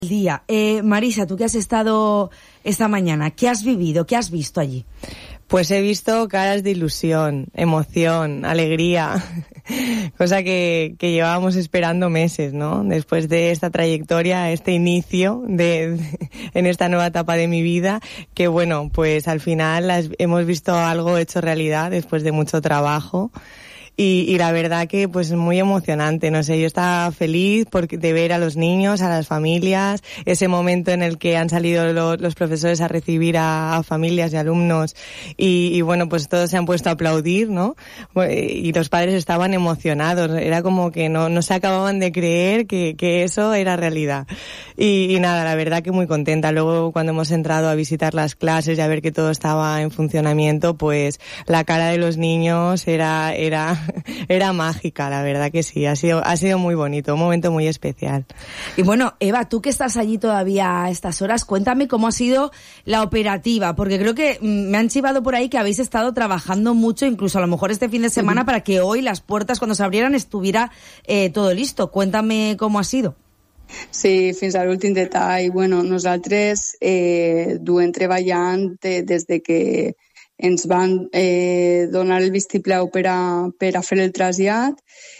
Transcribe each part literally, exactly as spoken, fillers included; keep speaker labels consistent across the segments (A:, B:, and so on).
A: Día. Eh, Marisa, tú que has estado esta mañana, ¿qué has vivido? ¿Qué has visto allí?
B: Pues he visto caras de ilusión, emoción, alegría, cosa que, que llevábamos esperando meses, ¿no? Después de esta trayectoria, este inicio de, de en esta nueva etapa de mi vida, que bueno, pues al final las, hemos visto algo hecho realidad después de mucho trabajo. Y, y la verdad que pues es muy emocionante, no sé, yo estaba feliz porque, de ver a los niños, a las familias, ese momento en el que han salido lo, los profesores a recibir a, a familias y alumnos y, y bueno, pues todos se han puesto a aplaudir, ¿no? Y los padres estaban emocionados, era como que no, no se acababan de creer que, que eso era realidad. Y, y nada, la verdad que muy contenta. Luego cuando hemos entrado a visitar las clases y a ver que todo estaba en funcionamiento, pues la cara de los niños era, era Era mágica, la verdad que sí, ha sido, ha sido muy bonito, un momento muy especial.
A: Y bueno, Eva, tú que estás allí todavía a estas horas, cuéntame cómo ha sido la operativa, porque creo que me han chivado por ahí que habéis estado trabajando mucho, incluso a lo mejor este fin de semana, uh-huh. para que hoy las puertas cuando se abrieran estuviera eh, todo listo. Cuéntame cómo ha sido.
C: Sí, fins a l'últim detall. Bueno, nosaltres eh, duem treballant de, des de que ens van eh, donar el vistiplau per a, per a fer el trasllat,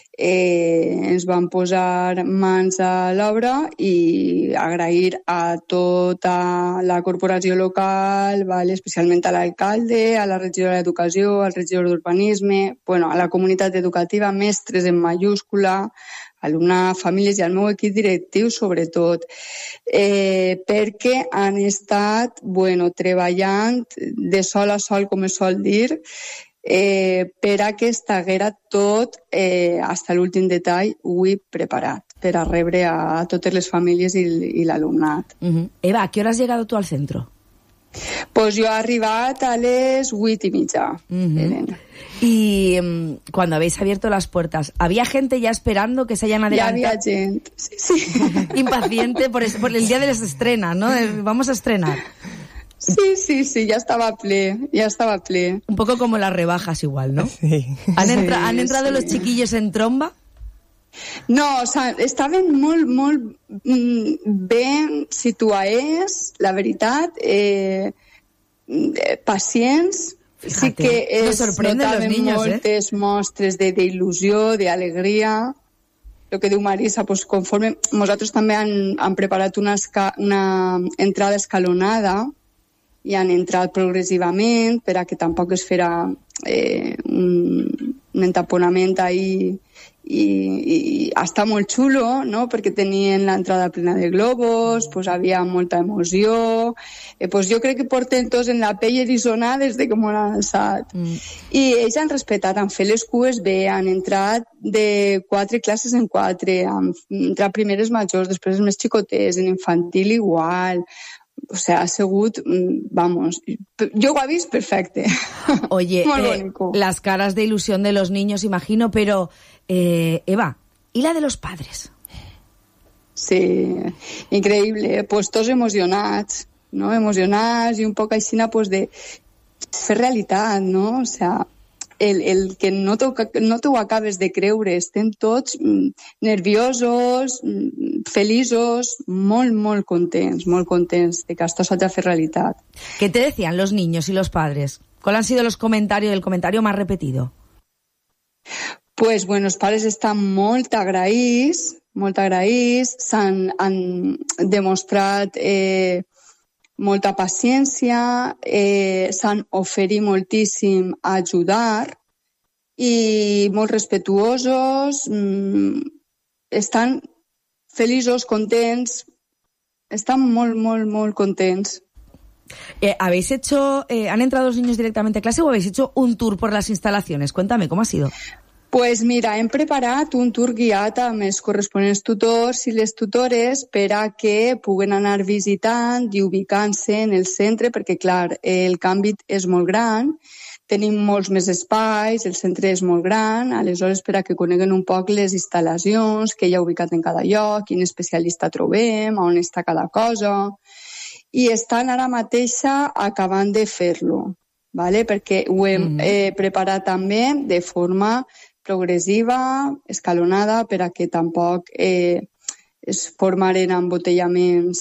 C: eh, ens van posar mans a l'obra i agrair a tota la corporació local, vale, especialment a l'alcalde, a la regidora d'Educació, al regidor d'Urbanisme, bueno, a la comunitat educativa, mestres en mayúscula, alumnat, famílies i al meu equip directiu, sobretot, eh, perquè han estat bueno, treballant de sol a sol, com es sol dir, eh, per a que estaguera tot, eh, fins a l'últim detall, avui preparat, per a rebre a totes les famílies i, i l'alumnat.
A: Uh-huh. Eva, ¿a qué hora has llegado tú al centro?
C: Pues yo he arribat a les vuit i mitja.
A: Uh-huh.
C: Elena.
A: Y um, cuando habéis abierto las puertas, ¿había gente ya esperando que se hayan adelantado?
C: Ya había gente, sí, sí.
A: Impaciente por, es, por el día de las estrenas, ¿no? Vamos a estrenar.
C: Sí, sí, sí, ya estaba ple, ya estaba ple.
A: Un poco como las rebajas igual, ¿no?
B: Sí.
A: ¿Han, entra,
C: sí,
A: ¿han entrado
C: sí.
A: los chiquillos en tromba?
C: No, o sea, estaven molt, molt ben situats, la veritat, eh, pacients.
A: Fíjate,
C: sí que es
A: notaven niños,
C: moltes
A: eh?
C: mostres d'il·lusió, d'alegria. El que diu Marisa, pues, conforme nosaltres també han, han preparat una, esca, una entrada escalonada i han entrat progressivament per a que tampoc es fera eh, un, un entaponament ahí i, i està molt xulo, no? Perquè tenien l'entrada plena de globus, pues havia molta emoció, eh, pues jo crec que porten tots en la pell eriçonada des de que m'ho han alçat. Mm. I ells han respetat, han fet les cues bé, han entrat de quatre classes en quatre, han entrat primeres majors, després els més xicotets, en infantil igual. O sea, ha sigut, vamos, yo lo he visto perfecte.
A: Oye, eh, las caras de ilusión de los niños, imagino, pero, eh, Eva, ¿y la de los padres?
C: Sí, increïble, pues tots emocionats, no? Emocionats i un poc així, pues, de fer realitat, no? O sea, el, el que no t'ho no t'ho acabes de creure, estem tots nerviosos, feliços, molt, molt contents, molt contents de que esto s'ha de fer realitat.
A: ¿Qué te decían los niños y los padres? ¿Cuál han sido los comentarios, el comentario más repetido?
C: Pues, bueno, els pares estan molt agraïts, molt agraïts, s'han han demostrat eh, molta paciència, eh, s'han oferit moltíssim a ajudar i molt respetuosos, mm, estan feliços, contents, estan molt, molt, molt contents.
A: Eh, ¿Habéis hecho, eh, han entrado los niños directamente a clase o habéis hecho un tour por las instalaciones? Cuéntame, ¿cómo ha sido?
C: Pues mira, hem preparat un tour guiat amb els corresponents tutors i les tutores per a que puguen anar visitant i ubicant-se en el centre, perquè, clar, el canvi és molt gran, tenim molts més espais, el centre és molt gran, aleshores per a que coneguen un poc les instal·lacions que hi ha ubicat en cada lloc, quin especialista trobem, on està cada cosa, i estan ara mateixa acabant de fer-lo, ¿vale? Perquè ho hem eh, preparat també de forma progressiva, escalonada, per a que tampoc eh, es formaren embotellaments